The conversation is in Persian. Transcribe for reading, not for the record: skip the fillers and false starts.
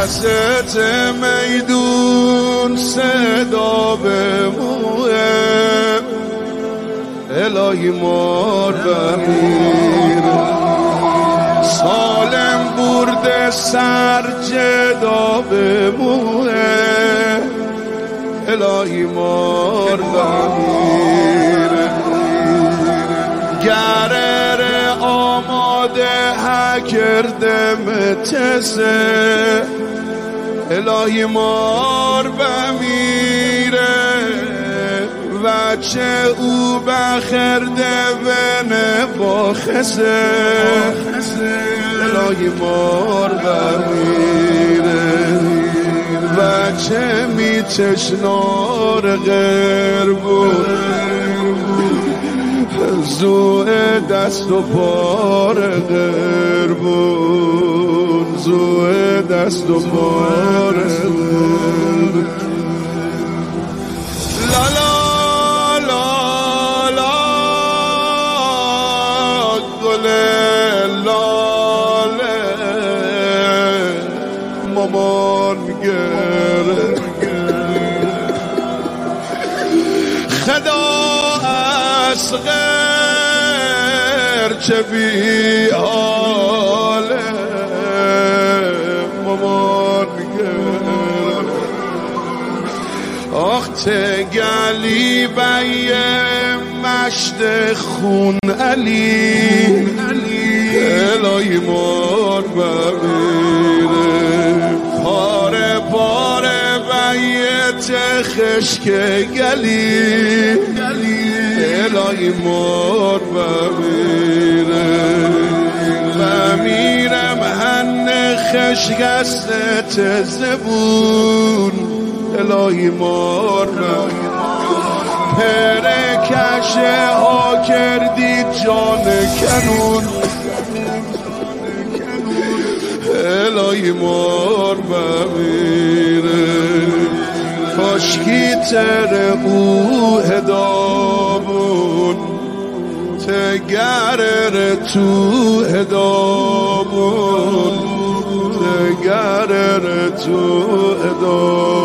وسط میدون صدا به موه الهی مار بمیر سالم برده سر جدا به موه الهی مار بمیر گرر آماده هکردم تسه الهی مار بمیره و چه او بخرده بنه باخسه الهی مار بمیره و چه می تشنار غیر بود زوه دست و پار غیر بود زوه دست و پار غیر لا لا لا لا گل لاله مامان گره خدا از غیر چه بی حاله مامان گره آخ تگلی بی مشت خون علی الهی مار بمیره پاره پاره بیت خشک گلی الهی مار بمیره بمیرم هن خشک است زبون الهی مار بمیره پرکشه ها کردی جان کنون الهی مار بمیره کاشکی تر او هدابون تگرر تو هدابون تگرر تو هدابون